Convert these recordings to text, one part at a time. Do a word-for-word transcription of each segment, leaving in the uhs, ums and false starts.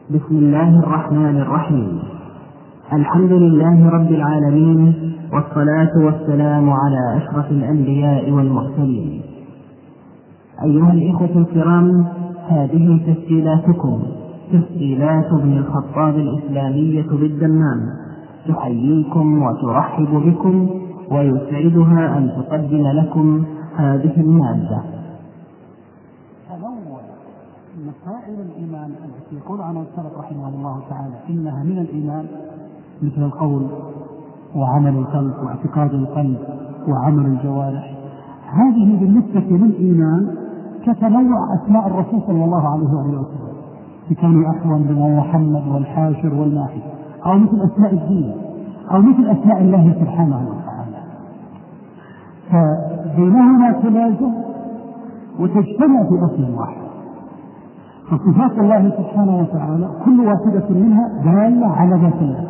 بسم الله الرحمن الرحيم. الحمد لله رب العالمين، والصلاة والسلام على أشرف الأنبياء والمرسلين. أيها الإخوة الكرام، هذه تسجيلاتكم تسجيلات ابن الخطاب الإسلامية بالدمام، تحييكم وترحب بكم، ويسعدها أن تقدم لكم هذه المادة. تنوع مسائل الإيمان التي يقول عنها السلف رحمه الله تعالى إنها من الإيمان، مثل القول وعمل القلب واعتقاد القلب وعمل الجوارح، هذه بالنسبة للإيمان كتنوع أسماء الرسول صلى الله عليه وسلم، بكون أحوال بن محمد والحاشر والماحي، أو مثل أسماء الدين، أو مثل أسماء الله سبحانه وتعالى. فبينهما تلازم وتجتمع في اسم واحد. فصفات الله سبحانه وتعالى كل واحدة منها دالة على ذات الله،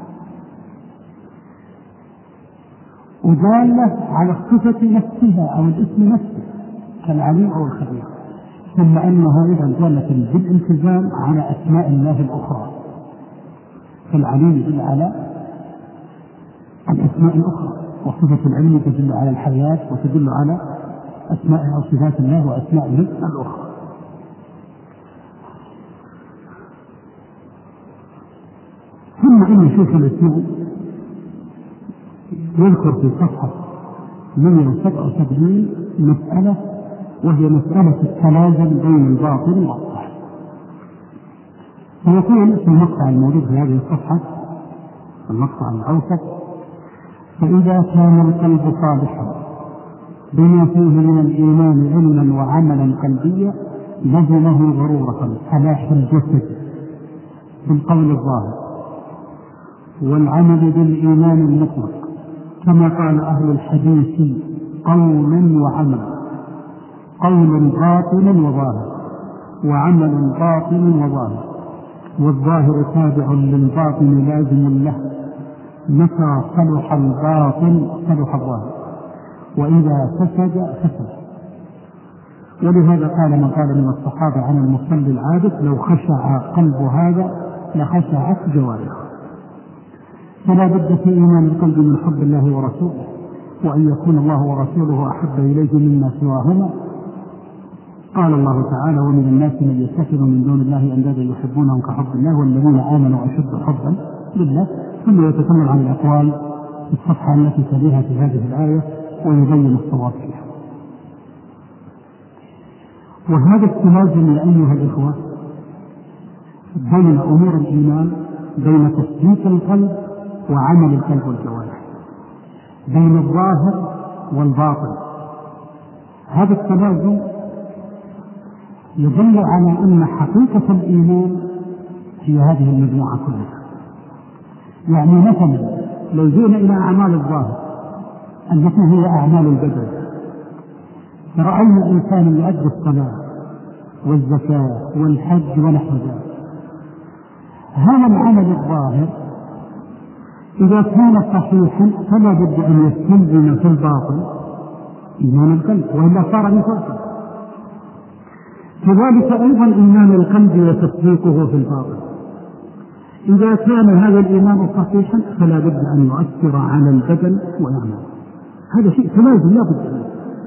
ودالة على الصفة نفسها أو الاسم نفسه كالعليم أو الخبير، ثم أنها أيضا دالة بالالتزام على أسماء الله الأخرى، فالعليم يدل على الأسماء الأخرى، وصفة العلم تدل على الحياة وتدل على أسماء أو صفات الله وأسمائه الأخرى. ثم إن شيخ الإسلام يذكر في صفحة مئة وسبعة وسبعين مسألة، وهي مسألة التلازم بين الباطل والظاهر. فيقول في المقطع الموجود في هذه الصفحة، المقطع الأوسط: فإذا كان القلب صالحا بما فيه من الإيمان علما وعملا قلبيا، لزمه ضرورة صلاح الجسد بالقول الظاهر والعمل بالإيمان المطلق، كما قال أهل الحديث: قولا وعملا، قول باطن وظاهر، وعمل باطن وظاهر، والظاهر تابع للباطن لازم له، متى صلح الباطن صلح الظاهر، وإذا فسد فسد. ولهذا قال من قال من الصحابة عن المصلي العابد: لو خشع قلب هذا لخشعت جوارحه. فلا بد في إيمان القلب من حب الله ورسوله، وأن يكون الله ورسوله أحب إليه مما سواهما. قال الله تعالى: ومن الناس من يتخذ من دون الله أندادا يحبونهم كحب الله والذين آمنوا أشد حبا لله. ثم يتكلم عن الأقوال في الصفحة التي تليها في هذه الآية ويبين الصواب فيها. وهذا التلازم أيها الإخوة بين أمور الإيمان، بين تصديق القلب وعمل القلب والجوارح، بين الظاهر والباطن. هذا التلازم يدل على أن حقيقة الإيمان هي هذه المجموعة كلها. يعني مثلا لو جئنا إلى أعمال الظاهر التي هي أعمال البدن، فرأينا إنسان يؤدي الصلاة والزكاة والحج ونحو ذلك، هذا العمل الظاهر إذا كان صحيحا فلا بد أن يستلزم في الباطن إيمان القلب، وإلا صار نفاقا. كذلك أيضا إيمان القلب وتصديقه في الباطن، إذا كان هذا الإيمان صحيحا فلا بد أن يؤثر على البدن ويعمل. هذا شيء تلازم لا بد منه.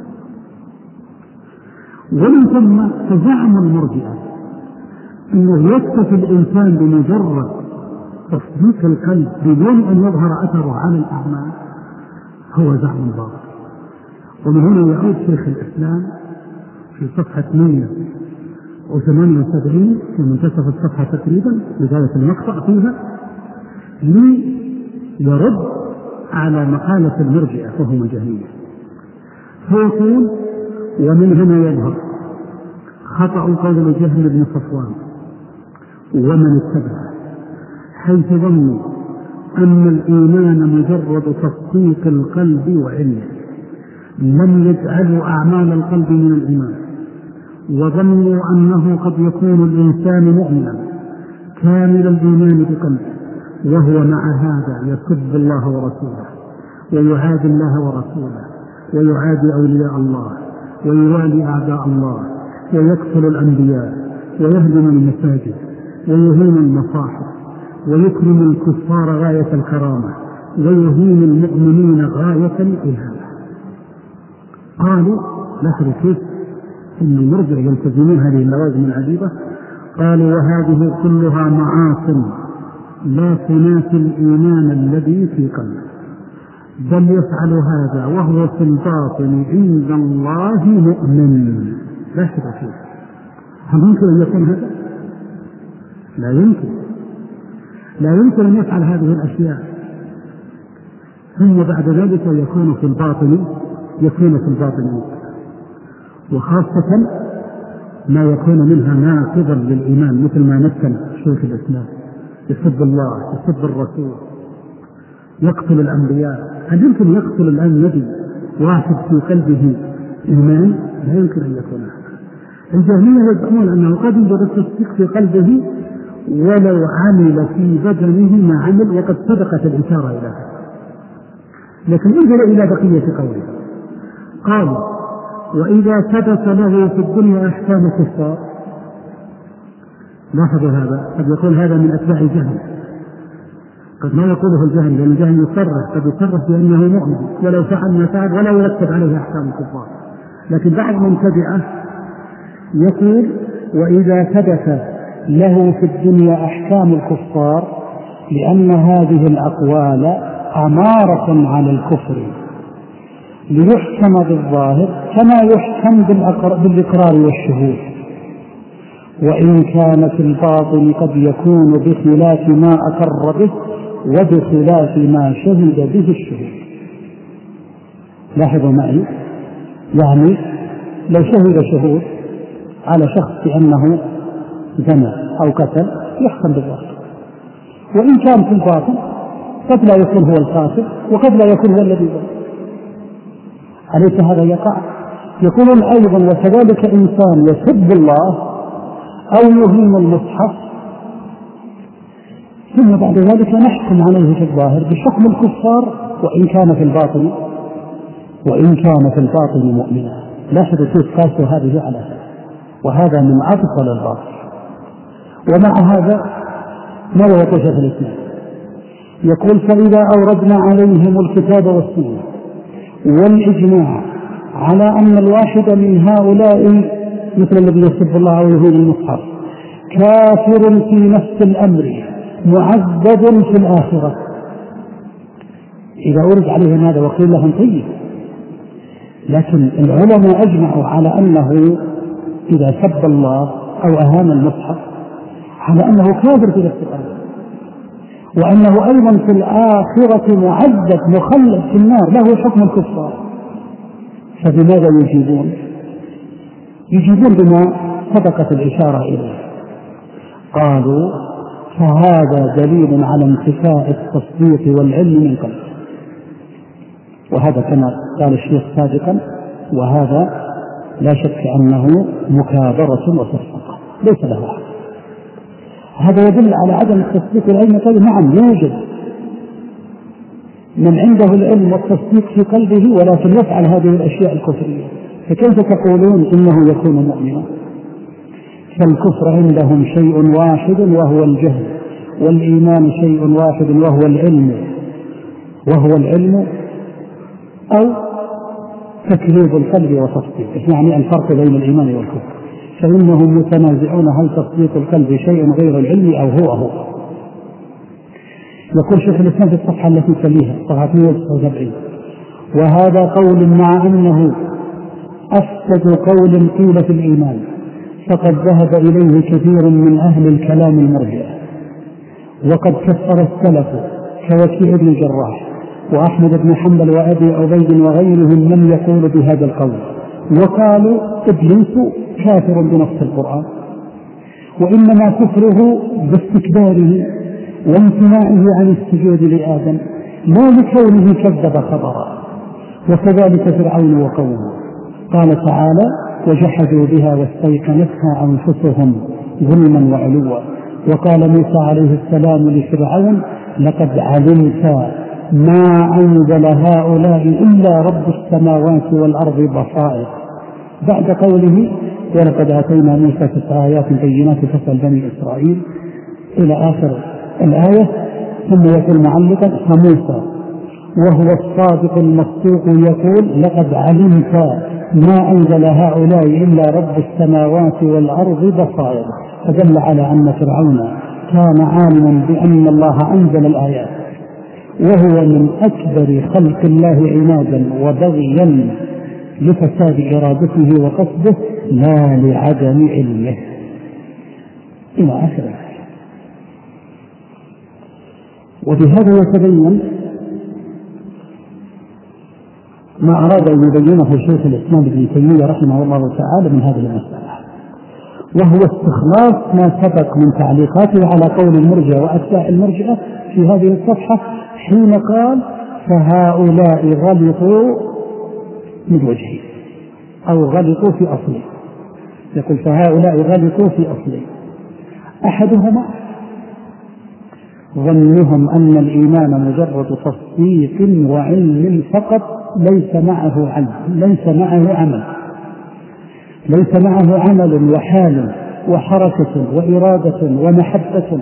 ومن ثم تزعم المرجئة أنه يكتفي الإنسان بمجرد تصديق القلب بدون أن يظهر أثره على الأعمال، هو زعم باطل. ومن هنا يعود شيخ الإسلام في صفحة مئة وثمانية وسبعين في منتصف الصفحة تقريبا بداية المقطع فيها ليرد على مقالة المرجئة وهم الجهمية، فيقول: ومن هنا يظهر خطأ قول جهم بن صفوان ومن اتبعه، حيث ظنوا أن الإيمان مجرد تصديق القلب وعلمه، لم يجعلوا أعمال القلب من الإيمان، وظنوا أنه قد يكون الإنسان مؤمنا كامل الإيمان بقلبه، وهو مع هذا يسب الله ورسوله ويعادي الله ورسوله ويعادي أولياء الله ويوالي أعداء الله ويقتل الأنبياء ويهدم المساجد ويهين المصاحف ويكرم الكفار غاية الكرامة ويهين المؤمنين غاية الإهانة. قالوا لاحظوا كيف إن المرجع يلتزمون هذه اللوازم العجيبة. قالوا وهذه كلها معاصٍ لا تنافي الإيمان الذي في قلبه، بل يفعل هذا وهو في الباطن عند الله مؤمن. لا شك فيه. هل يمكن أن يكون هذا؟ لا يمكن. لا يمكن أن يفعل هذه الأشياء ثم بعد ذلك يكون في الباطن يكون في الباطن وخاصة ما يكون منها ناقضا للإيمان، مثل ما نكل شيخ الإسلام يسب الله يسب الرسول يقتل الأنبياء. هل يمكن يقتل الآن النبي واحد في قلبه إيمان؟ لا يمكن أن يكون هذا. الجهمية يزعمون أنه قد يوجد التصديق في قلبه ولو عمل في بدنه ما عمل، وقد سبقت الإشارة إلى هذا. لكن انظر إلى بقية قوله. قال وإذا ثبت له في الدنيا أحكام الكفار. لاحظوا هذا، قد يقول هذا من أتباع الجهل، قد ما يقوله الجهل، لأن الجهل يصرح قد يصرح بأنه مؤمن ولو فعل ما فعل ولا يرتب عليه أحكام الكفار. لكن بعض من تبعه يقول وإذا ثبت له في الدنيا أحكام الكفار لأن هذه الأقوال أمارة على الكفر ليحكم بالظاهر كما يحكم بالإقرار والشهود، وإن كان في الباطن قد يكون بخلاف ما أقر به وبخلاف ما شهد به الشهود. لاحظوا معي، يعني لو شهد شهود على شخص بأنه زنى أو قتل يحكم بالظاهر، وإن كان في الباطن قد لا يكون هو القاتل وقد لا يكون هو الذي زنى. أليس هذا يقع؟ يقولون أيضا وكذلك إنسان يسب الله أو يهين المصحف ثم بعد ذلك نحكم عليه في الظاهر بحكم الكفار وإن كان في الباطن وإن كان في الباطن مؤمنا. لاحظوا كيف قاسوا هذه على هذا، وهذا من أبطل الباطل. ومع هذا ماذا يقول شيخ الإسلام؟ يقول فإذا أوردنا عليهم الكتاب والسنة والإجماع على أن الواحد من هؤلاء مثل الذي يسب الله أو يهين المصحف كافر في نفس الأمر معذب في الآخرة، إذا أورد عليهم هذا وقيل لهم طيب، لكن العلماء أجمعوا على أنه إذا سب الله أو أهان المصحف على أنه كافر في نفس الأمر، وأنه أيضا في الآخرة معذب مخلد في النار له حكم الكفار. فبماذا يجيبون؟ يجيبون بما سبقت الإشارة إليه. قالوا فهذا دليل على انتفاء التصديق والعلم من قلب، وهذا كما قال الشيخ سابقا، وهذا لا شك أنه مكابرة وتفسق ليس له حق. هذا يدل على عدم التصديق والعلم. قال نعم يوجد من عنده العلم والتصديق في قلبه ولكن يفعل هذه الأشياء الكفرية، فكيف تقولون إنه يكون مؤمنا؟ فالكفر عندهم شيء واحد وهو الجهل، والإيمان شيء واحد وهو العلم وهو العلم أو تكذيب القلب وتصديقه، يعني الفرق بين الإيمان والكفر. فإنهم متنازعون هل تصديق القلب شيء غير العلم أو هو هو. يقول شيخ الإسلام في الصفحة التي تليها صفحة مئة وتسعة وسبعين وهذا قول مع أنه أفسد قول قيل في الإيمان، فقد ذهب إليه كثير من أهل الكلام المرجئة، وقد كفر السلف كوكيع بن الجراح وأحمد بن حنبل وأبي عبيد وغيرهم من يقول بهذا القول، وقالوا إبليس كافر بنص القرآن، وإنما كفره باستكباره وامتناعه عن السجود لآدم لا لكونه كذب خبرا، وكذلك فرعون وقومه. قال تعالى وجحدوا بها واستيقنتها أنفسهم ظلما وعلوا. وقال موسى عليه السلام لفرعون لقد علمت ما أنزل هؤلاء إلا رب السماوات والأرض بصائر، بعد قوله ولقد آتينا موسى تسع آيات بينات فاسأل بني إسرائيل إلى آخر الآية. ثم يقول معلقا: فموسى وهو الصادق المصدوق يقول: لقد علمت ما أنزل هؤلاء إلا رب السماوات والأرض بصائر. فدل على أن فرعون كان عالما بأن الله أنزل الآيات، وهو من أكبر خلق الله عنادا وبغيا لفساد إرادته وقصده لا لعدم علمه، إلى آخره. وبهذا يتبين ما أراد أن يبينه شيخ الإسلام ابن تيمية رحمه الله تعالى من هذه المسألة، وهو استخلاص ما سبق من تعليقاته على قول المرجئة وأتباع المرجئة في هذه الصفحة، حين قال: فهؤلاء غلطوا من وجهه، أو غلطوا في أصله. يقول: فهؤلاء غلطوا في أصله. أحدهما ظنهم أن الإيمان مجرد تصديق وعلم فقط، ليس معه علم، ليس معه عمل، ليس معه عمل وحال وحركة وإرادة ومحبة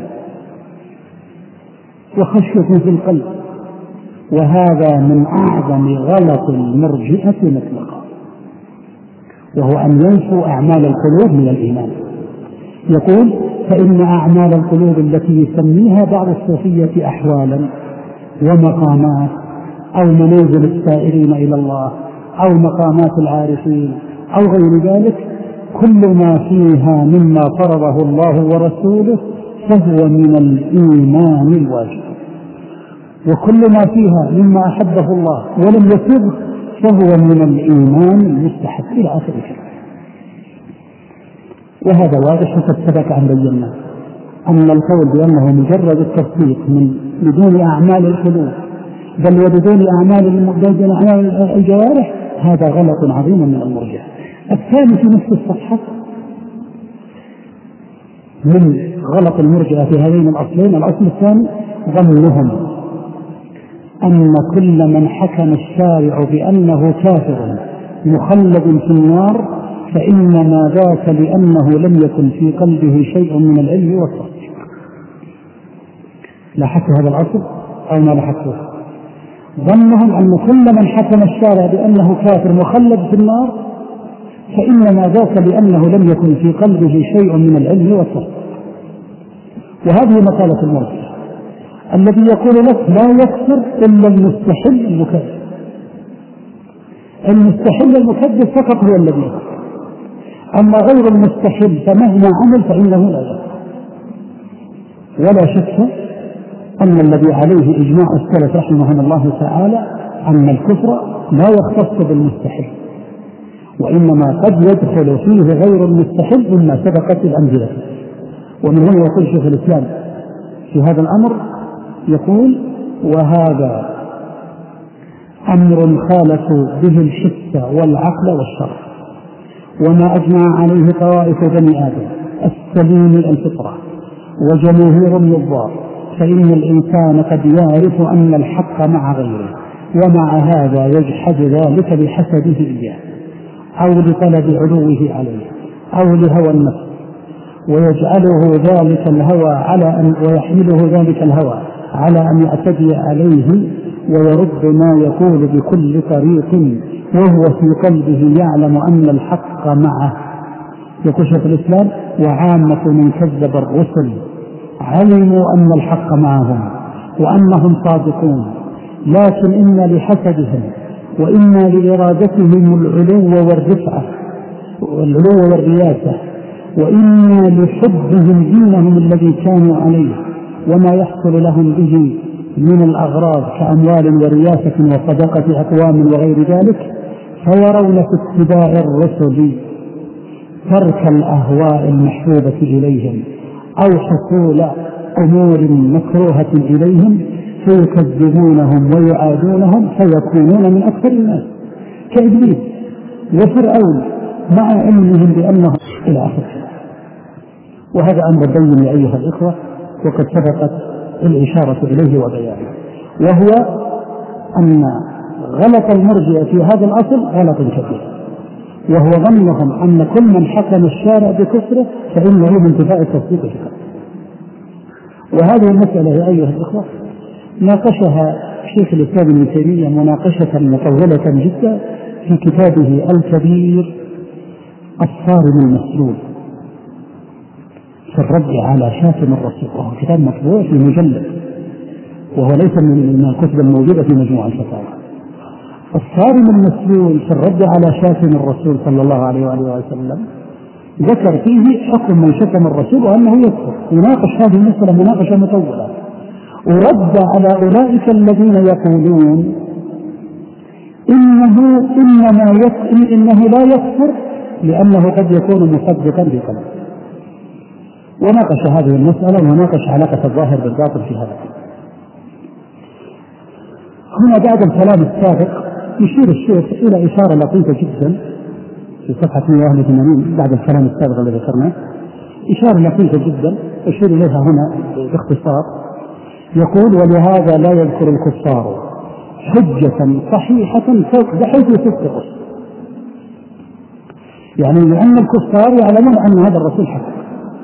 وخشية في القلب. وهذا من أعظم غلط المرجئة مطلقا، وهو أن ينفوا أعمال القلوب من الإيمان. يقول: فإن أعمال القلوب التي يسميها بعض الصوفية أحوالا ومقامات أو منازل السائرين إلى الله أو مقامات العارفين أو غير ذلك، كل ما فيها مما فرضه الله ورسوله فهو من الإيمان الواجب، وكل ما فيها مما أحبه الله ولم يسبه فهو من الإيمان المستحب، إلى آخر الكلام. وهذا واضح قد سبق أن بينا أن القول بأنه مجرد التصديق من بدون أعمال القلوب بل وبدون أعمال الجوارح هذا غلط عظيم من المرجئة. الثاني في نفس الصفحة من غلط المرجئة في هذين الأصلين: الأصل الثاني ظنهم أن كل من حكم الشارع بأنه كافر مخلد في النار فإنما ذاك لأنه لم يكن في قلبه شيء من العلم والتصديق. لاحظت هذا الأصل أو ما لاحظته؟ ظنهم أن كل من حكم الشارع بأنه كافر مخلد في النار فإنما ذاك لأنه لم يكن في قلبه شيء من العلم والتصديق. وهذه مقالة المرجئة الذي يقول لك لا يكفر إلا المستحل المكذب. المستحل المكذب فقط هو الذي يكفر، أما غير المستحل فمهما عمل فإنه لا يكفر. ولا شك أن الذي عليه إجماع السلف رحمهم الله تعالى أن الكفر لا يختص بالمستحل، وإنما قد يدخل فيه غير المستحل مما سبقت الأمثلة. ومن هنا يقول شيخ الإسلام في هذا الأمر، يقول: وهذا أمر خالفوا به الحس والعقل والشرع، وما أجمع عليه طوائف بني آدم السليم الفطرة وجماهير النظار، فإن الإنسان قد يعرف أن الحق مع غيره، ومع هذا يجحد ذلك بحسده إياه أو لطلب علوه عليه أو لهوى النفس، ويجعله ذلك الهوى على أن ويحمله ذلك الهوى على أن يعتدي عليه ويرد ما يقول بكل طريق وهو في قلبه يعلم أن الحق معه. يقول شيخ الإسلام: وعامة من كذب الرسل علموا أن الحق معهم وأنهم صادقون، لكن إن لحسدهم وإن لإرادتهم العلو والرفعة والعلو والرياسة، وإن لحبهم دينهم الذي كانوا عليه وما يحصل لهم به من الأغراض كأموال ورياسة وصدقة أقوام وغير ذلك، فيرون في اتباع الرسل ترك الأهواء المحبوبة إليهم أو حصول أمور مكروهة إليهم، فيكذبونهم ويعادونهم فيكونون من أكثر الناس كإبليس وفرعون مع علمهم بأنهم إلى آخره. وهذا أمر بين يا أيها الإخوة، وقد سبقت الإشارة إليه وبيانه، وهو أن غلط المرجئة في هذا الأصل غلط كبير، وهو ظنهم أن كل من حكم الشارع بكفره فإنه بانتفاء التصديق فقط. وهذه المسألة يا أيها الأخوة ناقشها شيخ الإسلام ابن تيمية مناقشة مطولة جدا في كتابه الكبير الصارم المسلول في الرد على شاتم الرسول، وهو كتاب مطبوع في مجلد، وهو ليس من الكتب الموجودة في مجموع الفتاوى. الصارم المسلول في الرد على شاتم الرسول صلى الله عليه وآله وسلم ذكر فيه حكم من شتم الرسول وأنه يكفر، يناقش هذه المسألة مناقشة مطولة، ورد على أولئك الذين يقولون إنه إنما يكفر إنه لا يكفر لأنه قد يكون مصدقا بقلبه، وناقش هذه المسألة وناقش علاقة الظاهر بالباطن في هذا. هنا بعد الكلام السابق يشير الشيخ إلى إشارة لطيفة جدا في صفحة مئة وواحد وثمانين بعد الكلام السابق الذي ذكرناه، إشارة لطيفة جدا أشير إليها هنا باختصار. يقول: ولهذا لا يذكر الكفار حجة صحيحة فوق بحيث يصدق، يعني لأن الكفار يعلمون أن هذا الرسول حق،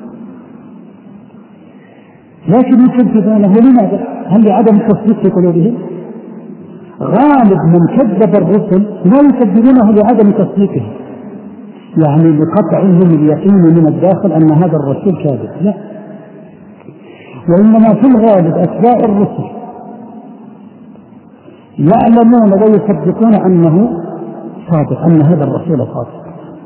لكن يكذبونه لماذا؟ هل لعدم التصديق في قلوبهم؟ غالب من كذب الرسل لا يكذبونه لعدم تصديقه، يعني لقطعهم اليقين من الداخل أن هذا الرسول كاذب، لا، وإنما في الغالب أتباع الرسل يعلمون ويصدقون أنه صادق، أن هذا الرسول صادق.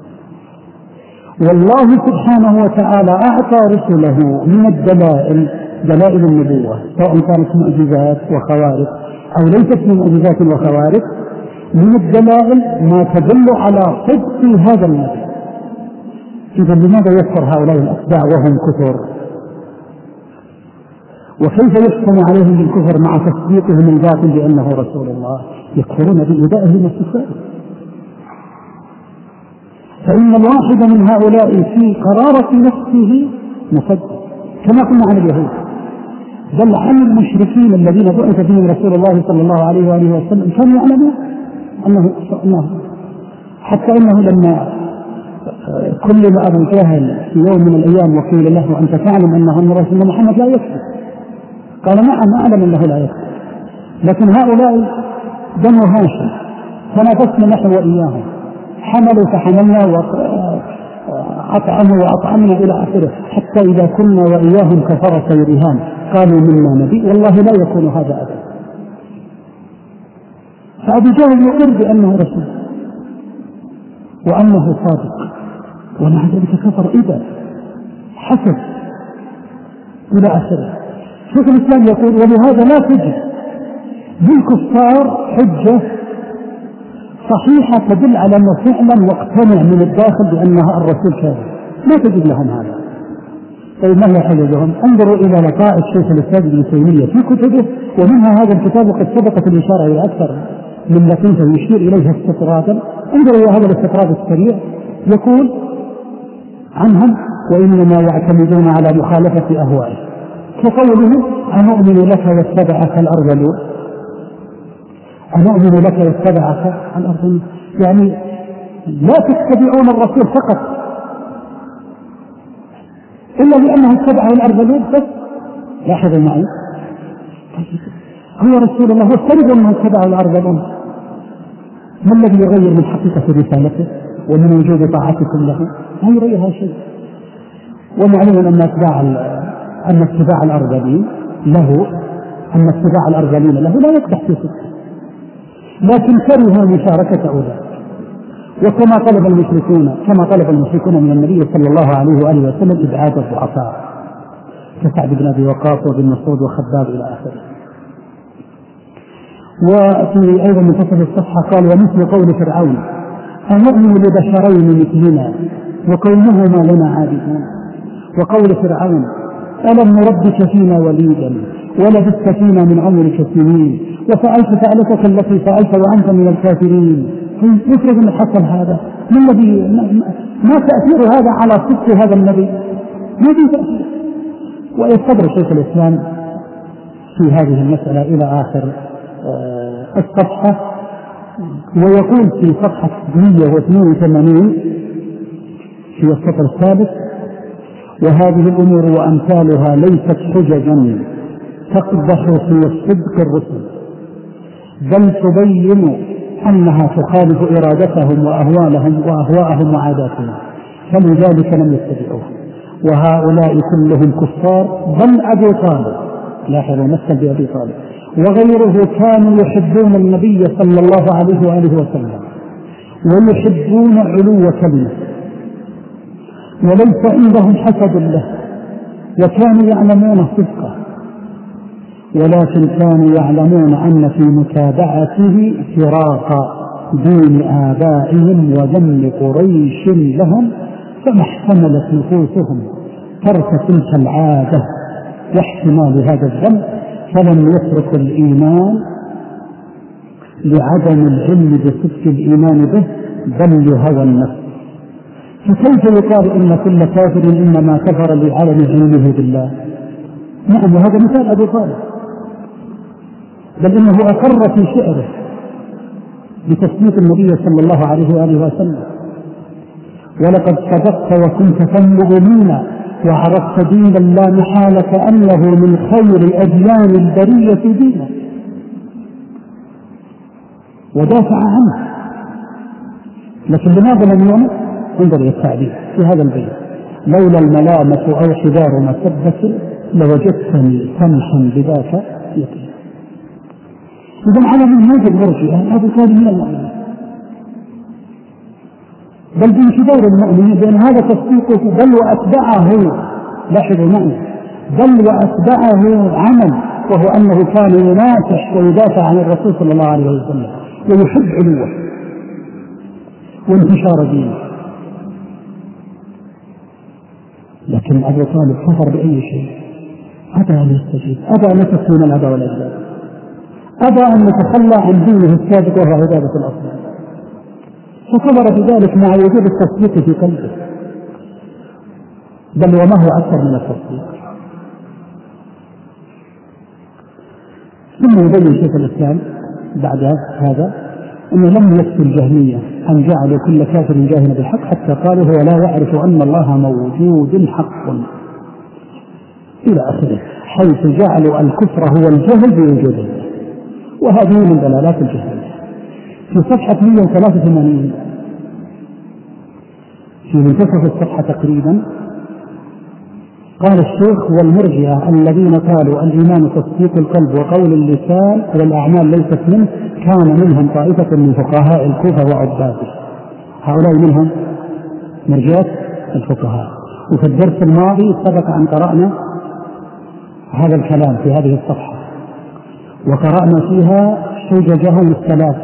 والله سبحانه وتعالى أعطى رسله من الدلائل دلائل النبوة، سواء كانت معجزات وخوارق أو ليست من معجزات وخوارق، من الدلائل ما تدل على صدق هذا النبي. إذا لماذا يكفر هؤلاء الأتباع وهم كفر؟ وكيف يحكم عليهم بالكفر مع تصديقهم الباطل بأنه رسول الله؟ يكفرون بإبائهم وصفاته. فإن الواحد من هؤلاء في قرارة نفسه مصدق، كما قلنا عن اليهود، بل عن المشركين الذين بعث فيهم رسول الله صلى الله عليه وآله وسلم كانوا يعلمون أنه أنه حتى إنه لما كلم أبو جهل في يوم من الأيام وقيل له: أنت تعلم أنه رسول محمد لا يكفر؟ قال: نعم أعلم أنه لا يكفر، لكن هؤلاء بنو هاشم تنافسنا نحن وإياهم، حملوا فحملنا وأطعموا وأطعمنا إلى آخره، حتى إذا كنا وإياهم كفرة يرهان قالوا منا نبي والله لا يكون هذا أبدا. فأبو جهل يقر بأنه رسول وأنه صادق، ومع ذلك كفر إذا حسب إلى آخره. شيخ الإسلام يقول: ولهذا لا تجد بالكفار حجة صحيحة تدل على أنه فعلا واقتنع من الداخل بأنها الرسول كاذب، ما تجد لهم هذا. طيب ما هي حجتهم؟ انظروا إلى لطائف شيخ الإسلام ابن تيمية في كتبه، ومنها هذا الكتاب وقد سبقت الإشارة إلى أكثر من لطيفة يشير إليها استطرادا. انظروا إلى هذا الاستطراد السريع، يقول عنهم: وإنما يعتمدون على مخالفة أهوائه، كقوله: أنؤمن لك واتبعك الأرذلون، أنؤمن لك واتبعك الأرذلون، يعني لا تتبعون الرسول فقط إلا لأنه اتبعه الأرذلون بس. لاحظوا معي، هو رسول الله وافترض أنه اتبعه الأرذلون، ما الذي يغير من حقيقة رسالته ومن وجود طاعتكم له؟ لا يغيرها شيء. ومعلوم أن اتباع أن اتباع الأرذلين له أن اتباع الأرذلين له لا يقدح في صدقه، لكن كره مشاركة أولئك، وكما طلب المشركون كما طلب المشركون من النبي صلى الله عليه وآله وسلم إبعاد الضعفاء كسعد بن أبي وقاص وابن مسعود وخباب إلى آخره. وفي أيضا منتصف الصفحة قال: ومثل قول فرعون: أنؤمن لبشرين مثلنا وكونهما لنا عابدون. وقول فرعون: ألم نربك فينا وليدا ولبثت فينا من عمرك سنين وفعلت فعلتك التي فعلت وأنت من الكافرين. يفرض أن حصل هذا، ما الذي ما تأثير هذا على صدق هذا النبي؟ ما في تأثير. ويستدرك شيخ الإسلام في هذه المسألة إلى آخر الصفحة، ويقول في صفحة مئة واثنين وثمانين في السطر الثالث: وهذه الأمور وأمثالها ليست حججا تقدح في صدق الرسل، بل تبين أنها تخالف إرادتهم وأهوالهم وأهواءهم وعاداتهم، فلذلك لم يتبعوها. وهؤلاء كلهم كفار، بل أبو طالب، لاحظوا مثل بأبي طالب وغيره كانوا يحبون النبي صلى الله عليه وآله وسلم ويحبون علو كلمة، وليس عندهم حسد له، وكانوا يعلمون صدقه، ولكن كانوا يعلمون أن في متابعته فراق دين آبائهم وذم قريش لهم، فما احتملت نفوسهم ترك تلك العادة واحتمال هذا الذنب، فلم يترك الإيمان لعدم العلم بصدق الإيمان به، بل لهوى النفس. فكيف يقال إن كل كافر إنما كفر لعدم علمه بالله؟ نعم، وهذا مثال أبو طالب، بل إنه أقر في شعره بتصديق النبي صلى الله عليه وآله وسلم: ولقد صدقت وكنت تملؤ منا وعرفت دينا لا محالة أنه من خير أديان البرية دينا، ودافع عنه. لكن لماذا لم يؤمن؟ انظر إلى التعبير في هذا البيت: لولا الملامة أو حذار مسبة لوجدتني سمحا بذاك يقين. إذن على من هذا المرجئة أبو طالب من المؤمنين، بل بانتظار المؤمنين، بأن هذا تصديقه، بل وأتبعه، لاحظوا معي، بل وأتبعه عمل، وهو أنه كان يناصح ويدافع عن الرسول صلى الله عليه وسلم ويحب علوه وانتشار دينه. لكن أبو طالب كفر بأي شيء؟ أبى أن يستجيب، أبى أن يكون الأبى والأجداد، أبى أن يتخلى عن دينه السابق وهو عبادة الأصنام، فكبر بذلك مع وجود التصديق في قلبه. بل وما هو أكثر من التصديق. ثم يبين شيخ الإسلام بعد هذا أنه لم يكفي الجهمية أن جعلوا كل كافر جاهل بالحق، حتى قالوا هو لا يعرف أن الله موجود حق إلى آخره، حيث جعلوا الكفر هو الجهل بوجوده، وهذه من دلالات الجهل. في صفحة مئة وثلاثة وثمانين في منتصف الصفحة تقريبا قال الشيخ: والمرجئة الذين قالوا الإيمان تصديق القلب وقول اللسان والأعمال ليست منه، كان منهم طائفة من فقهاء الكوفة وعباده. هؤلاء منهم مرجئة الفقهاء. وفي الدرس الماضي سبق أن قرأنا هذا الكلام في هذه الصفحة، وقرأنا فيها حججهم الثلاث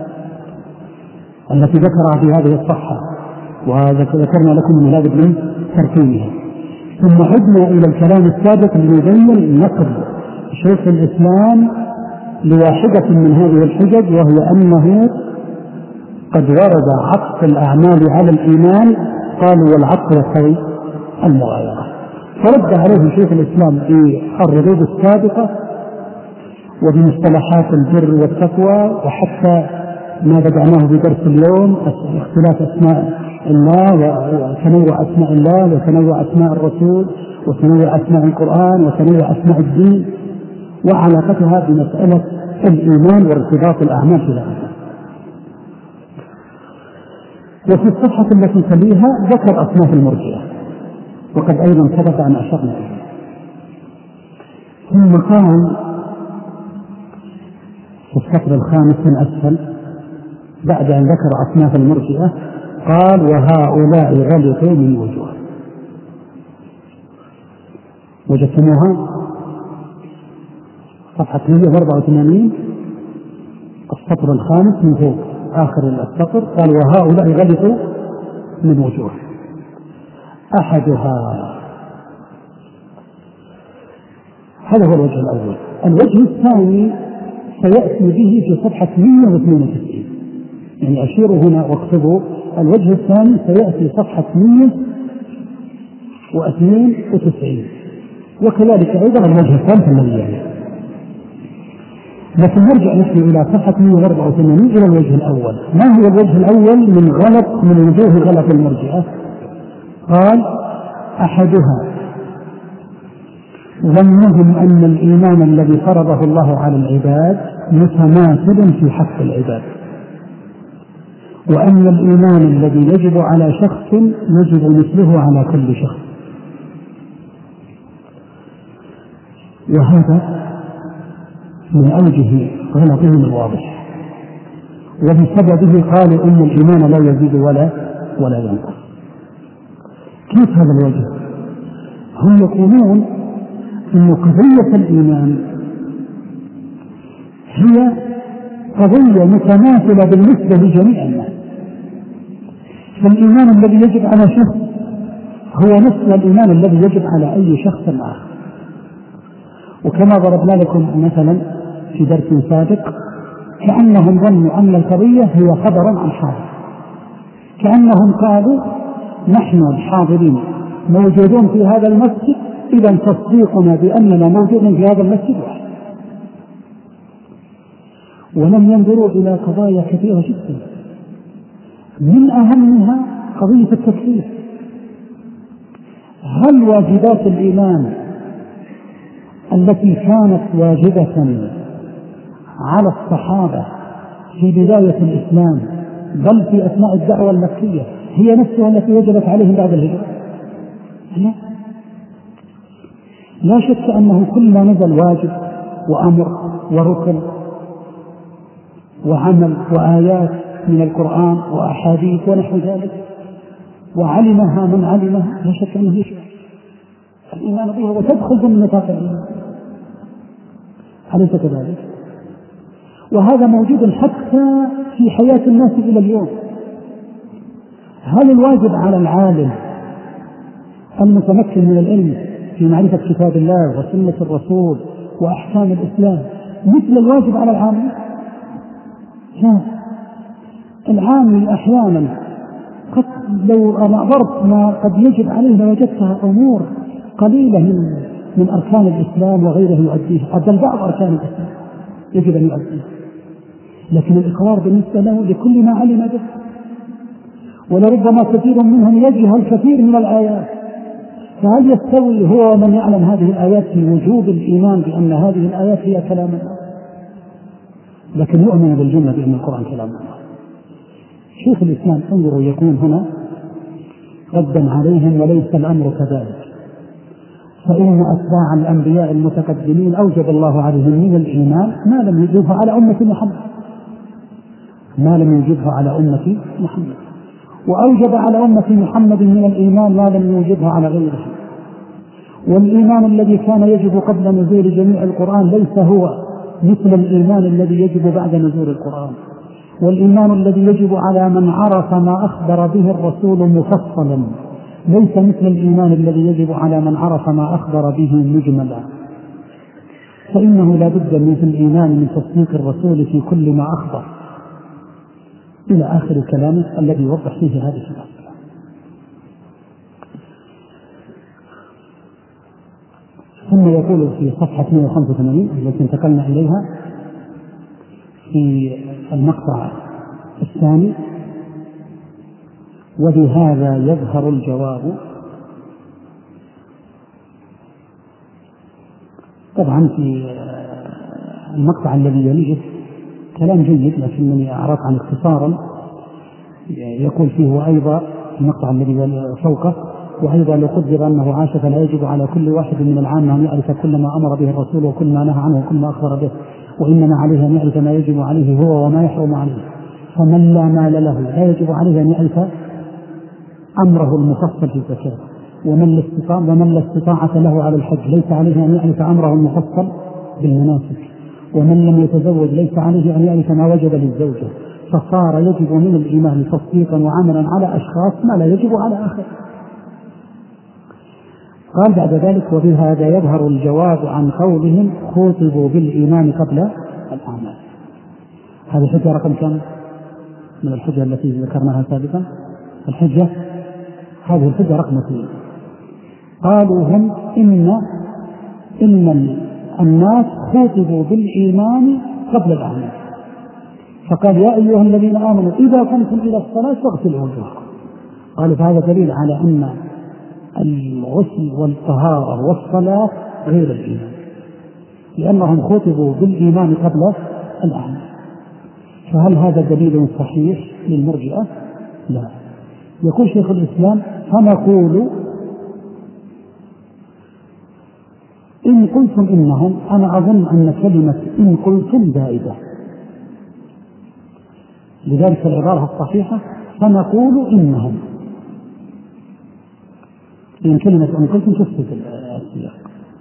التي ذكرها في هذه الصفحة، وذكرنا لكم من لابد من ترتيبها. ثم عدنا إلى الكلام السابق ليبين نقد شيخ الإسلام لواحدة من هذه الحجج، وهي أنه قد ورد عطف الأعمال على الإيمان، قالوا والعطف يقتضي المغايرة، فرد عليه شيخ الإسلام بالردود السابقة وبمصطلحات البر والتقوى، وحتى ما بدأناه بدرس اليوم اختلاف أسماء الله وتنوع أسماء الله وتنوع أسماء الرسول وتنوع أسماء القرآن وتنوع أسماء الدين وعلاقتها بمسألة الإيمان وارتباط الأعمال في ذلك. وفي الصفحة التي تليها ذكر أصناف المرجئة، وقد أيضا سبق أن أشرنا إليه. ثم قال في السطر الخامس من أسفل بعد أن ذكر أصناف المرجئة قال: وهؤلاء غلطوا من وجوه. وجدتموها صفحة مئة وأربعة وثمانين السطر الخامس من فوق آخر السطر، قال: وهؤلاء غلطوا من وجوه. أحدها، هذا هو الوجه الأول. الوجه الثاني سيأتي به في صفحة مئة واثنين وتسعين، يعني أشير هنا واكتبوا. الوجه الثاني سيأتي صفحة مئة واثنين وتسعين، وكذلك أيضا الوجه الثالث الذي يليه. لكن نرجع نحن إلى صفحة مئة وأربعة وثمانين إلى الوجه الأول. ما هو الوجه الأول من غلط من وجوه غلط المرجئة؟ قال: أحدها ظنهم أن الإيمان الذي فرضه الله على العباد متماثل في حق العباد، وأن الإيمان الذي يجب على شخص يجب مثله على كل شخص. وهذا من أوجه غلطهم الواضح، وبسببه قالوا إن الإيمان لا يزيد ولا ولا ينقص. كيف هذا الوجه؟ هم يقولون إن قضية الإيمان هي قضية متماثلة بالنسبة لجميع الناس، فالإيمان الذي يجب على شخص هو نفس الإيمان الذي يجب على أي شخص آخر. وكما ضربنا لكم مثلا في درس سابق، كأنهم ظنوا أن القضية هي خبر عن حاضر، كأنهم قالوا نحن الحاضرين موجودون في هذا المسجد، إذا تصديقنا بأننا موجودون في هذا المسجد واحد. ولم ينظروا إلى قضايا كثيرة جدا، من أهمها قضية التكليف. هل واجبات الإيمان التي كانت واجبة على الصحابة في بداية الإسلام بل في أثناء الدعوة المكية هي نفسها التي وجبت عليهم بعد الهجرة؟ لا، لا شك أنه كل ما نزل واجب وأمر وركن وعمل وآيات من القرآن وأحاديث ونحو ذلك وعلمها من علمها، لا شك أنه يشبه الإيمان بها وتدخل ضمن نطاق الإيمان، أليس كذلك؟ وهذا موجود حتى في حياة الناس إلى اليوم. هل الواجب على العالم المتمكن من العلم في معرفة كتاب الله وسنة الرسول وأحكام الإسلام مثل الواجب على العامل؟ لا، العامل أحيانا قد لو نظرت ما قد يجب عليه لوجدتها أمور قليلة من من أركان الإسلام وغيره يؤديه، بل بعض أركان الإسلام يجب أن يؤديه، لكن الإقرار بالنسبة له لكل ما علم به. ولربما كثير منهم يجهل الكثير من الآيات، فهل يستوي هو ومن يعلم هذه الآيات في وجوب الإيمان بأن هذه الآيات هي كلام الله؟ لكن يؤمن بالجملة بأن القرآن كلام الله. شيخ الإسلام انظروا يكون هنا ردا عليهم وليس الأمر كذلك، فإن أتباع الأنبياء المتقدمين أوجب الله عليهم من الإيمان ما لم يوجبه على أمة محمد، ما لم يوجبه على أمة محمد، وأوجب على أمة محمد من الإيمان ما لم يوجبه على غيره. والإيمان الذي كان يجب قبل نزول جميع القرآن ليس هو مثل الإيمان الذي يجب بعد نزول القرآن. والإيمان الذي يجب على من عرف ما أخبر به الرسول مفصلا ليس مثل الإيمان الذي يجب على من عرف ما أخبر به مجملا. فإنه لا بد من الإيمان من تصديق الرسول في كل ما أخبر إلى آخر كلامه الذي يوضح فيه هذه المسألة. ثم يقول في صفحة مئة وخمسة وثمانين التي انتقلنا إليها في المقطع الثاني: وبهذا يظهر الجواب. طبعا في المقطع الذي يليه كلام جيد لكنني أعرض عن اختصارا، يقول فيه وأيضا المقطع الذي فوقه: وأيضا لو قدر أنه عاش فلا يجب على كل واحد من العامة أن يعرف كل ما أمر به الرسول وكل ما نهى عنه وكل ما أخبر به، وإنما عليه أن يعرف ما يجب عليه هو وما يحرم عليه. فمن لا مال له لا يجب عليه أن يعرف أمره المفصل في الزكاة، ومن لا ومن لا استطاعة له على الحج ليس عليه أن يعرف أمره المفصل بالمناسك، ومن لم يتزوج ليس عليه أن يعرف ما وجب للزوجة. فصار يجب من الإيمان تصديقا وعملا على أشخاص ما لا يجب على آخر. قال بعد ذلك: وبهذا يظهر الجواب عن قولهم خوطبوا بالإيمان قبل الأعمال. هذه الحجة رقم كم من الحجة التي ذكرناها سابقا؟ الحجة هذه الحجة رقم اثنين. قالوا هم إن إن الناس خوطبوا بالإيمان قبل الأعمال، فقال: يا أيها الذين آمنوا إذا قمتم إلى الصلاة فاغسلوا وجوهكم. قالوا فهذا دليل على أن الغسل والطهارة والصلاة غير الإيمان، لأنهم خطبوا بالإيمان قبل الأعمال. فهل هذا دليل صحيح للمرجئة؟ لا. يقول شيخ الإسلام: فنقول إن قلتم إنهم، أنا أظن أن كلمة إن قلتم زائدة، لذلك العبارة الصحيحة فنقول إنهم، لأن كلمة إن قلتم تفسد السياق.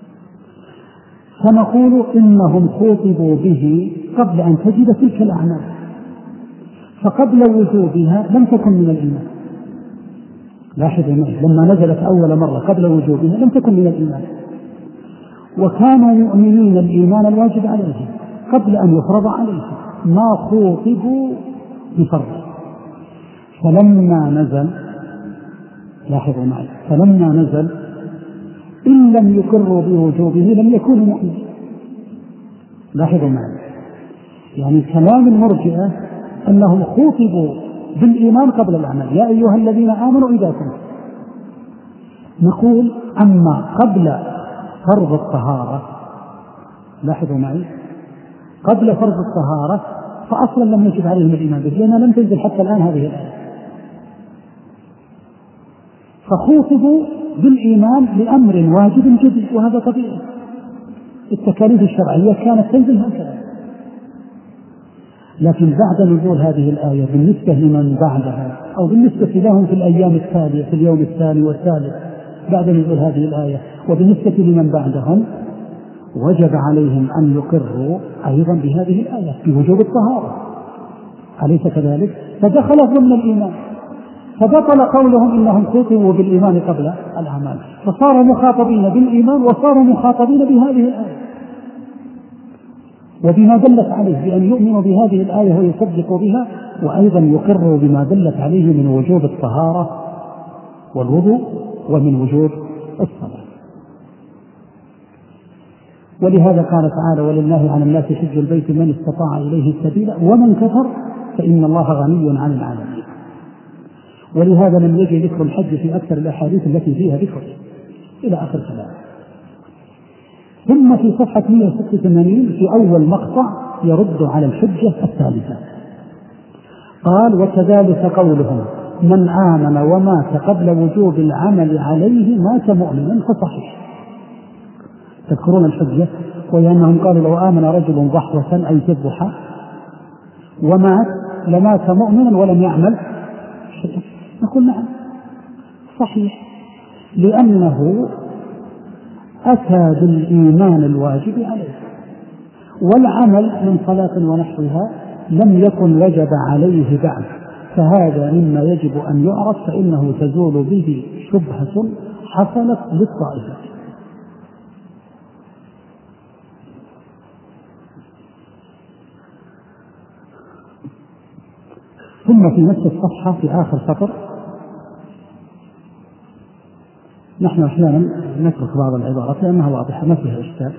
فنقول إنهم خوطبوا به قبل أن تجد تلك الأعمال، فقبل وجوبها لم تكن من الإيمان. لاحظوا لما نزلت أول مرة قبل وجوبها لم تكن من الإيمان، وكانوا مؤمنين الإيمان الواجب عليهم قبل أن يفرض عليهم، ما خوطبوا بفرض. فلما نزل، لاحظوا معي، فلما نزل إن لم يقروا بوجوبه لم يكونوا مؤمنين. لاحظوا معي، يعني كلام المرجئة أنهم خوطبوا بالإيمان قبل العمل، يا أيها الذين آمنوا إذا كنتم. نقول أما قبل فرض الطهارة، لاحظوا معي، قبل فرض الطهارة فأصلا لم يجب عليهم الإيمان به، لأنها لم تنزل حتى الآن هذه الآية. فخوطبوا بالإيمان لأمر واجب جديد، وهذا طبيعي، التكاليف الشرعية كانت تنزل هكذا. لكن بعد نزول هذه الآية بالنسبة لمن بعدها أو بالنسبة لهم في الأيام التالية في اليوم الثاني والثالث بعد نزول هذه الآية، وبالنسبة لمن بعدهم وجب عليهم أن يقروا أيضا بهذه الآية بوجوب الطهارة، أليس كذلك؟ فدخلت ضمن الإيمان، فبطل قولهم إنهم خوطبوا بالإيمان قبل الأعمال، فصاروا مخاطبين بالإيمان وصاروا مخاطبين بهذه الآية وبما دلت عليه، بأن يؤمنوا بهذه الآية ويصدقوا بها، وأيضا يقروا بما دلت عليه من وجوب الطهارة والوضوء ومن وجوب الصلاة. ولهذا قال تعالى: ولله على الناس حج البيت من استطاع إليه السبيل ومن كفر فإن الله غني عن العالمين. ولهذا لم يجي ذكر الحج في أكثر الأحاديث التي فيها ذكر إلى آخر كلام. ثم في صفحة مئة وستة وثمانين في أول مقطع يرد على الحجة الثالثة، قال: وكذلك قولهم من آمن ومات قبل وجوب العمل عليه مات مؤمنا فصحيح. تذكرون الحجة؟ ولأنهم قالوا لو آمن رجل ضحوة أي تذبح ومات لمات مؤمنا ولم يعمل شيئا. نقول نعم صحيح، لأنه أتى بالإيمان الواجب عليه، والعمل من صلاة ونحوها لم يكن وجب عليه بعد، فهذا مما يجب أن يعرف، فإنه تزول به شبهة حصلت للطائفة. ثم في نفس الصفحة في آخر سطر، نحن أحيانا نترك بعض العبارات لأنها واضحة ما فيها إشكال،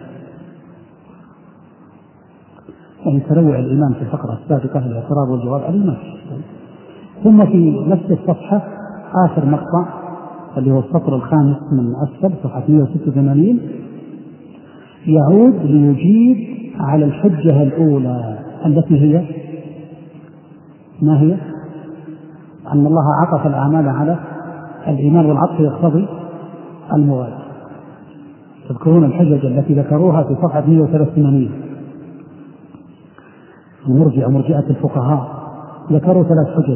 يعني تنوع الإيمان في الفقرة السابقة الاعتراض والجواب عليه ما فيه إشكال. ثم في نفس الصفحة آخر مقطع اللي هو السطر الخامس من أسفل صفحة مئة وستة وثمانين يعود ليجيب على الحجة الأولى التي هي ما هي؟ أن الله عطف الأعمال على الإيمان، والعطف يقتضي المواد. تذكرون الحجج التي ذكروها في صفحة مئة وثلاثة وثمانين، المرجئة مرجئة الفقهاء ذكروا ثلاث حجج.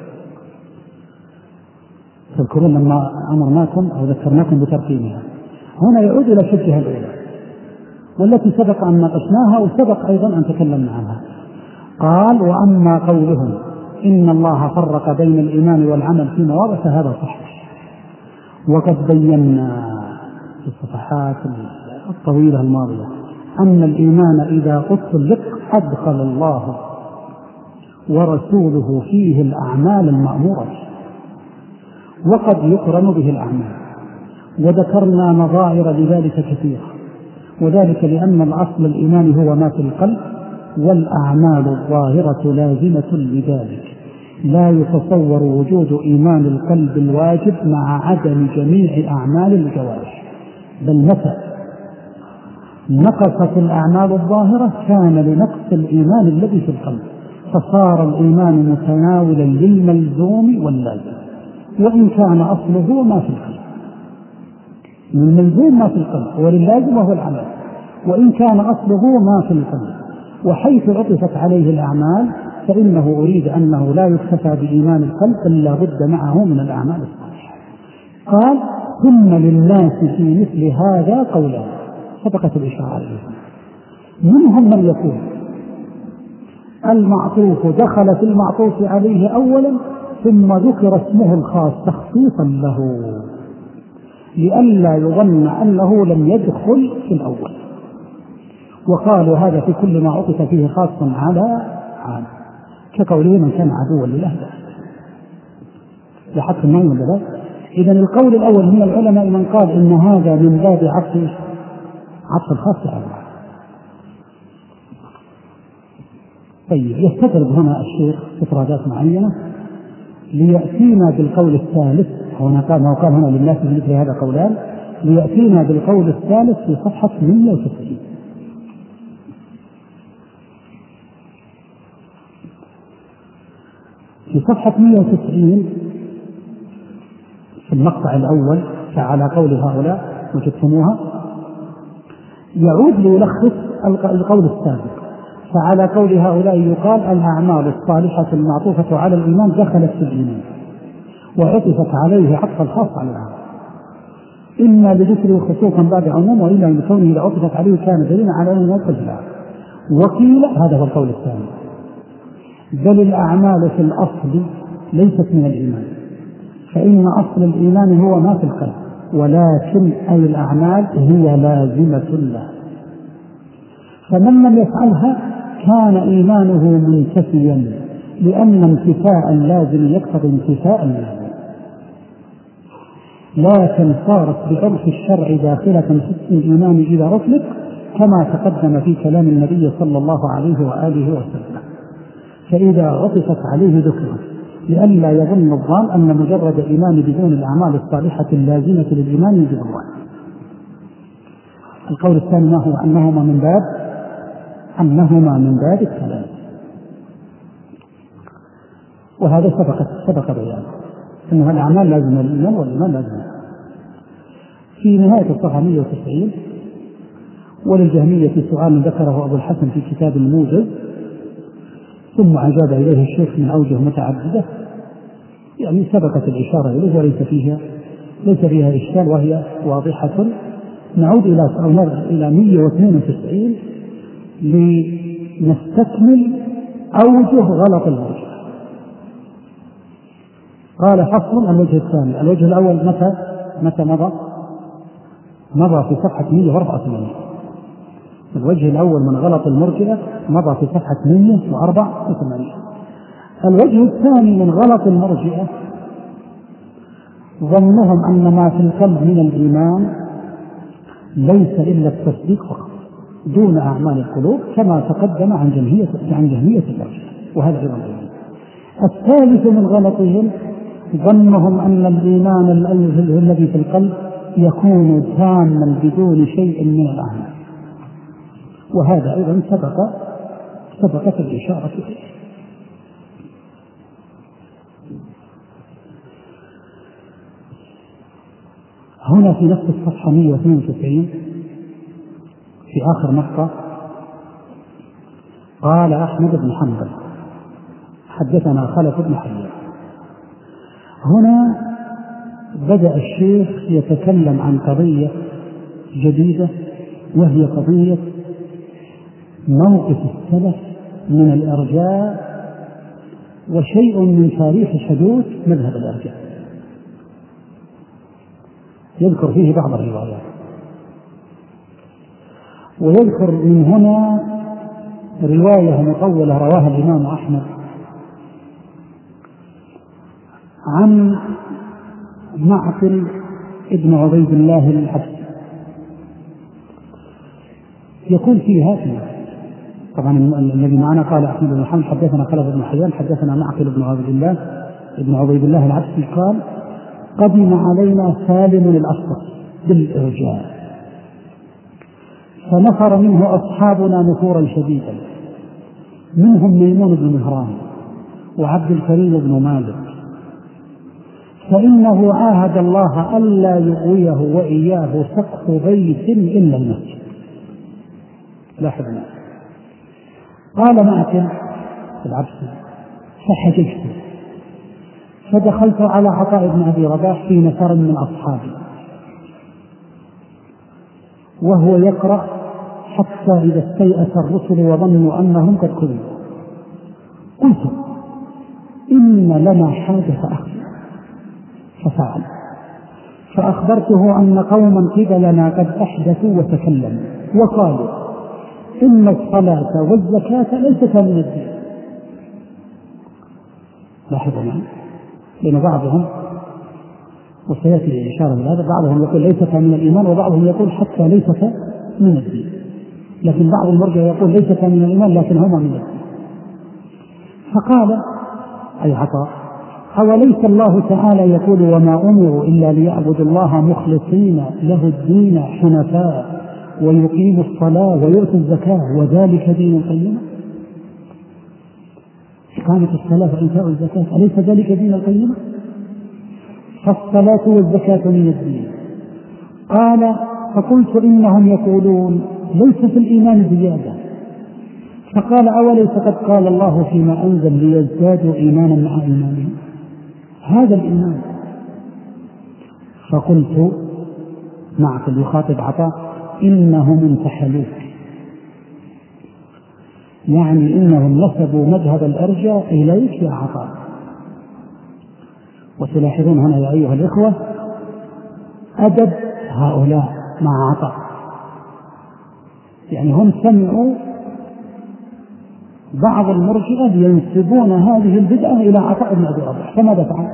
تذكرون لما أمرناكم أو ذكرناكم بترتيبها. هنا يعود إلى الحجة الأولى والتي سبق أن ناقشناها وسبق أيضا أن تكلمنا عنها. قال: وأما قولهم إن الله فرق بين الإيمان والعمل في مواضع فهذا صحيح، وقد بينا في الصفحات الطويلة الماضية أن الإيمان إذا أطلق أدخل الله ورسوله فيه الأعمال المأمورة، وقد يقرن به الأعمال، وذكرنا نظائر لذلك كثيرة، وذلك لأن الأصل الإيمان هو ما في القلب، والأعمال الظاهرة لازمة لذلك، لا يتصور وجود إيمان القلب الواجب مع عدم جميع أعمال الجوارح، بل متى نقصت الأعمال الظاهرة كان لنقص الإيمان الذي في القلب، فصار الإيمان متناولا للملزوم واللازم، وإن كان أصله ما في القلب. من الملزوم ما في القلب وللازم وهو العمل، وإن كان أصله ما في القلب. وحيث عطفت عليه الأعمال فإنه أريد أنه لا يكتفى بإيمان القلب بل لا بد معه من الأعمال الصالحة. قال ثم للناس في مثل هذا قولان، سبقت الإشارة عليه. منهم من يقول المعطوف دخل في المعطوف عليه أولا ثم ذكر اسمه الخاص تخصيصا له لئلا يظن أنه لم يدخل في الأول، وقالوا هذا في كل ما عطف فيه خاصا على عام، كقوله من كان عدوا لله لحق النوم ولا. إذن القول الأول من العلماء من قال إن هذا من باب عطف عطف الخاص على العام. طيب يستطرد هنا الشيخ استطرادات معينة ليأتينا بالقول الثالث، هنا قال ما قال هنا للناس مثل هذا قولان، ليأتينا بالقول الثالث في صفحة مئة وتسعين. في صفحة مئة وتسعين في المقطع الأول فعلى قول هؤلاء وجدتموها يعود ليلخص القول السابق. فعلى قول هؤلاء يقال الأعمال الصالحة المعطوفة على الإيمان دخلت في الإيمان وعطفت عليه عطف الخاص على العام، إما لذكره خصوصا بعد عموم وإلا لكونه إذا عطفت عليه كان دليلا على أن يوقف العام. وقيل هذا هو القول الثاني بل الأعمال في الأصل ليست من الإيمان، فإن أصل الإيمان هو ما في القلب، ولكن أي الأعمال هي لازمة له، فمن لم يفعلها كان إيمانه منتفيا، لأن انتفاء اللازم يقتضي انتفاء اللازم، لكن صارت بعرف الشرع داخلة في الإيمان إذا رفلت كما تقدم في كلام النبي صلى الله عليه وآله وسلم. فإذا عطفت عليه ذكره لئلا يظن الظان أن مجرد إيمان بدون الأعمال الصالحة اللازمة للإيمان يجب الله. القول الثاني ما هو أنهما من باب أنهما من باب الكلام، وهذا سبق سبق بيانه أنها الأعمال لازمة للإيمان والإيمان لازمة. في نهاية الصفحة مئة وتسعين وللجهمية سؤال ذكره أبو الحسن في كتاب الموجز ثم أجاب إليه الشيخ من أوجه متعددة، يعني سبقت الإشارة إليه وليس فيها ليس فيها إشكال وهي واضحة. نعود إلى إلى مئة واثنين وتسعين لنستكمل أوجه غلط المرجع. قال فصل الوجه الثاني. الوجه الأول متى متى مضى مضى في صفحة مئة وأربعة وثمانين. الوجه الأول من غلط المرجئة مضى في صفحة مئة وأربعة وثمانين. الوجه الثاني من غلط المرجئة ظنهم أن ما في القلب من الإيمان ليس إلا التصديق فقط دون أعمال القلوب كما تقدم عن جمهية عن جمهية المرجئة، وهذا أيضا الإيمان. الثالث من غلطهم ظنهم أن الإيمان الذي في القلب يكون تاما بدون شيء من الأعمال، وهذا أيضا سبق سبقت الإشارة فيه. هنا في نفس الصفحة مئة واثنين وتسعين في آخر مقطع قال أحمد بن حنبل حدثنا خلف بن حيان. هنا بدأ الشيخ يتكلم عن قضية جديدة وهي قضية موقف السلف من الإرجاء وشيء من تاريخ حدوث مذهب الإرجاء، يذكر فيه بعض الروايات، ويذكر من هنا رواية مطولة رواها الإمام أحمد عن معقل ابن عبيد الله الحبسي، يقول فيها فيها طبعا الذي معنا قال أحمد بن محمد حدثنا خلف بن حيان حدثنا معقل بن عبد الله ابن عبيد الله العبسي قال قدم علينا سالم الأصفر بالإرجاء فنفر منه أصحابنا نفورا شديدا، منهم ميمون بن مهران وعبد الكريم بن مالك، فإنه عاهد الله ألا يغويه وإياه سقف بيت إلا المسجد. لاحظنا قال معقل العبسي فحججت فدخلت على عطاء بن أبي رباح في نفر من أصحابي وهو يقرأ حتى إذا استيأس الرسل وظنوا أنهم قد كذبوا قلت إن لنا حاجة أخي، ففعل، فأخبرته أن قوما قبلنا قد أحدثوا وتكلموا وقالوا إن الصلاة والزكاة ليست من الدين. لاحظنا لأن بعضهم وسيأتي الإشارة لهذا بعضهم يقول ليست من الإيمان وبعضهم يقول حتى ليست من الدين، لكن بعض المرجع يقول ليست من الإيمان لكن هما من الدين. فقال أي عطاء أوليس الله تعالى يقول وما أمروا إلا ليعبدوا الله مخلصين له الدين حنفاء ويقيموا الصلاة ويؤتوا الزكاة وذلك دين القيمة؟ إقامة الصلاة وإيتاء الزكاة أليس ذلك دين القيمة؟ فالصلاة والزكاة من الدين. قال فقلت إنهم يقولون ليس في الإيمان زيادة. فقال أوليس قد قال الله فيما أنزل ليزدادوا إيمانا مع إيمانهم؟ هذا الإيمان. فقلت معقل يخاطب عطاء إنهم انتحلوك، يعني إنهم نسبوا مذهب الأرجاء إليك يا عطاء. وتلاحظون هنا يا أيها الإخوة أدب هؤلاء مع عطاء، يعني هم سمعوا بعض المرجئة ينسبون هذه البدعة إلى عطاء بن أبي رباح، فماذا فعل؟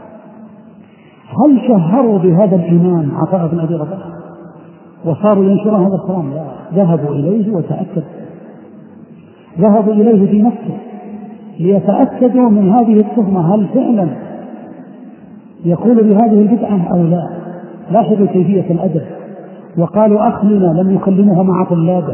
هل شهروا بهذا الإمام عطاء بن أبي رباح وصاروا ينشرون هذا الكلام؟ لا، ذهبوا إليه وتأكدوا، ذهبوا إليه في نفسه ليتأكدوا من هذه التهمة هل فعلا يقول بهذه البدعة أو لا. لاحظوا كيفية الأدب. وقالوا أخلنا، لم يكلموها مع طلابه.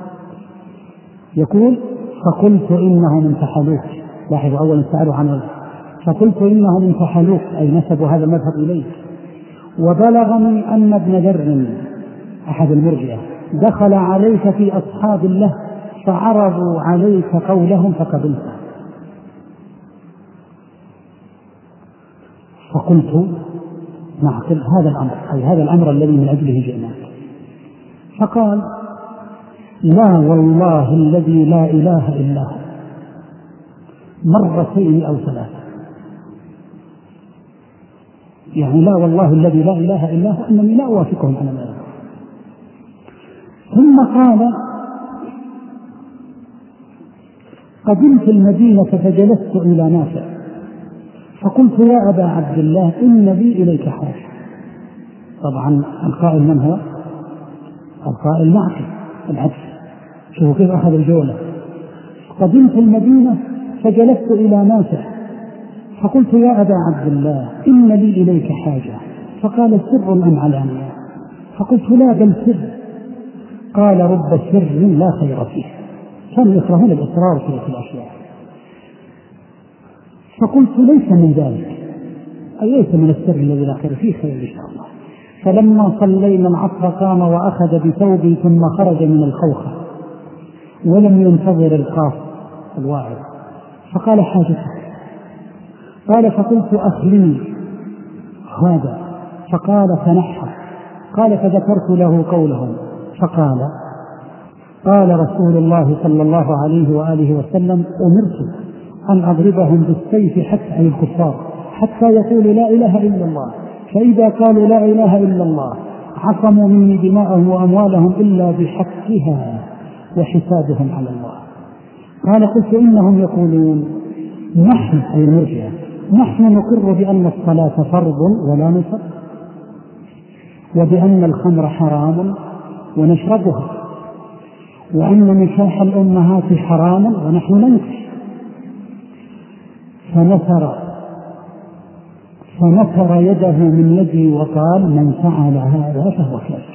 يقول فقلت إنهم انتحلوك، لاحظوا أولا سألوا عنه، فقلت إنهم انتحلوك أي نسبوا هذا المذهب إليك. وبلغني أن ابن ذر أحد المرجئة دخل عليك في أصحاب الله فعرضوا عليك قولهم فقبلته. فقلت معقل هذا الأمر أي هذا الأمر الذي من أجله جئناك. فقال لا والله الذي لا إله إلا هو، مرتين أو ثلاثة، يعني لا والله الذي لا إله إلا هو أنني لا أوافقهم على ما يقول. ثم قال قدمت المدينة فجلست إلى نافع فقلت يا أبا عبد الله إن بي إليك حاجة. طبعا القائل من هو؟ القائل معقل العبس. شوفوا كيف أخذ الجولة. قدمت المدينة فجلست إلى نافع فقلت يا أبا عبد الله إن لي إليك حاجة. فقال سر أم علانية؟ فقلت لا بل سر. قال رب سر لا خير فيه. كانوا يكرهون الإصرار في الأشياء. فقلت ليس من ذلك أي ليس من السر الذي لا خير فيه، خير إن شاء الله. فلما صلينا العصر قام وأخذ بثوبي ثم خرج من الخوخة ولم ينتظر القاف الواعظ فقال حاجته. قال فقلت أخلني هذا، فقال فنحى. قال فذكرت له قولهم فقال قال رسول الله صلى الله عليه وآله وسلم أمرت أن أضربهم بالسيف حتى أي الكفار حتى يقولوا لا إله إلا الله، فإذا قالوا لا إله إلا الله عصموا مني دماءهم وأموالهم إلا بحقها وحسابهم على الله. قال قلت إنهم يقولون نحن أي المرجئة نحن نقر بأن الصلاة فرض ولا نصر، وبأن الخمر حرام ونشربها، وأن نكاح الأمهات حراما ونحن ننكح، فنثر فنثر يده من يدي وقال من فعل هذا فهو كافر.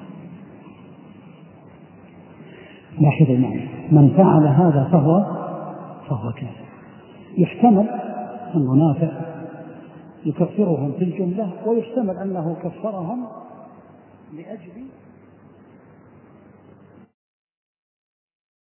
لاحظ معي، من فعل هذا فهو فهو كافر. يحتمل أن نافع يكفرهم في الجملة، ويحتمل أنه كفرهم لأجل